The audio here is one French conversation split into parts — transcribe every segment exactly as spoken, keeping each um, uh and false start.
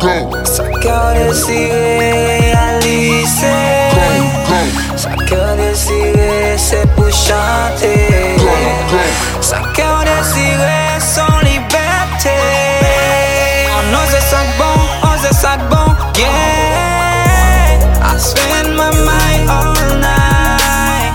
Ça cœur désiré réalisé. Ça cœur désiré c'est pour chanter. Ça cœur désiré son liberté. On ose ça bon, ose ça bon, yeah. I spend my mind all night.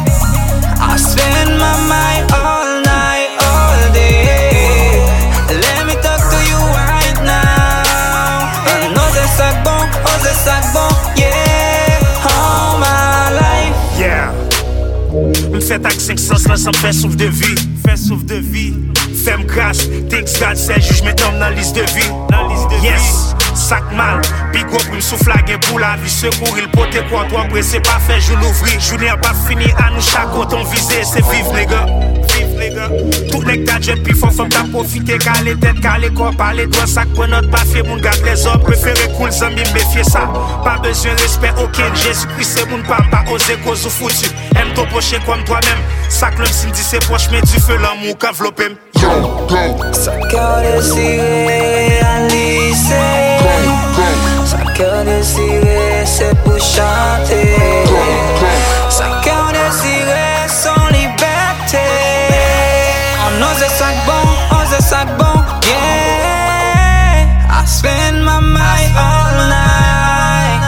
I spend my mind all night, all day. Let me talk to you right now. On ose ça bon, ose ça bon, yeah. All my life. Yeah. M'fait avec cinq sens là, ça m'fait souffle de vie. Fait souffle de vie. Femme grâce, thanks God, c'est juge mettons dans liste de vie. Dans liste de vie. Yes. Sac mal, big up pour me souffler pour la vie. Secourir le poté quoi, toi pressé pas fait, je l'ouvrir. Journée pas fini, à nous chaque ton visé, c'est vivre, nègre. Vivre, nègre. Tout nègre ta jet, puis faut femme ta profiter, caler tête, caler corps, parler doigts, sac pour notre pas fait, mon garde les hommes. Préféré cool, zambie, méfier ça. Pas besoin de respect, ok. Jésus-Christ, c'est mon pas, pas oser cause ou foutu. Aime ton prochain comme toi-même. Sac l'homme, si me dit c'est proche, mais du feu l'amour, qu'enveloppe. Ça cœur désiré réalisé. Ça cœur désiré c'est pour chanter. Ça cœur désiré son liberté. On ose ça bon, ose ça bon, yeah. I spend my mind all night.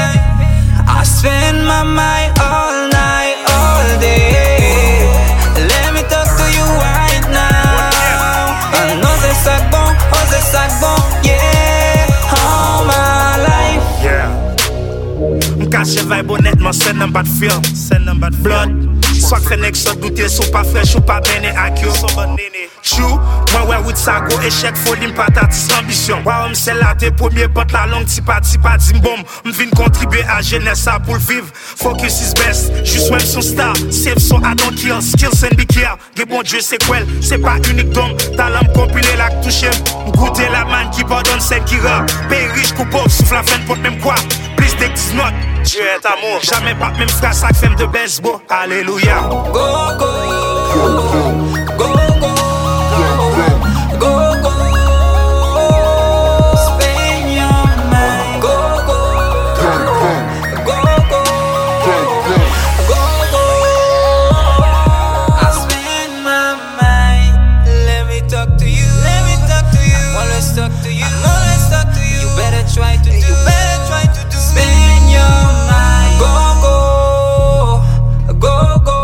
I spend my mind all night, all day. Let me talk to you right now. On ose ça bon, ose ça bon, yeah. All my life. Yeah. M'cache vibe honnêtement, c'est n'en pas de film, c'est n'en pas de blood. Soit que fait nèg soit douter, sont pas fraîche ou pas béné ak yo. Chou, moi ouais with ça go échec folie m'patatis ambition. Wa on c'est là tes premiers potes la longue ti pa ti pa dim bom. M'vin contribuer à jeunesse ça pour vivre. Focus is best, juste même son star, save son I don't kill, skills and be care. Ge bon Dieu c'est quoi, c'est pas unique d'homme. Talent compilé la toucher, goûter la man qui pardonne celle qui rend. Pays riche ou pauvre, souffle la fin pour même quoi. Please take this note. Dieu est amour, jamais pas même frère ça femme de baseball. Alléluia. Go go go go go go. Spend your mind. Go go go go go go. I spend my mind. Let me talk to you. Let me talk to you. I'm always talk to you. I'm always talk to you. You better try to do. You better try to do. Spend your mind. Go go go go.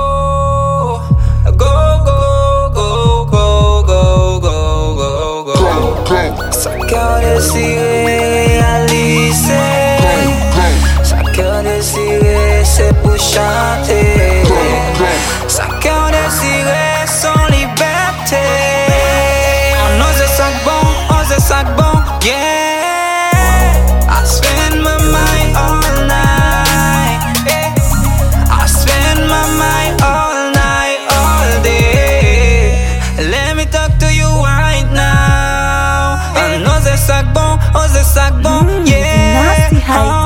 Ça cœur désiré réalisé. Ça cœur désiré c'est pour chanter. Ça cœur désiré son liberté. On ose ça bon, ose ça bon, yeah. I spend my mind all night. I spend my mind all night, all day. Let me talk to you right now. Ose sac bon, ose sac bon, yeah.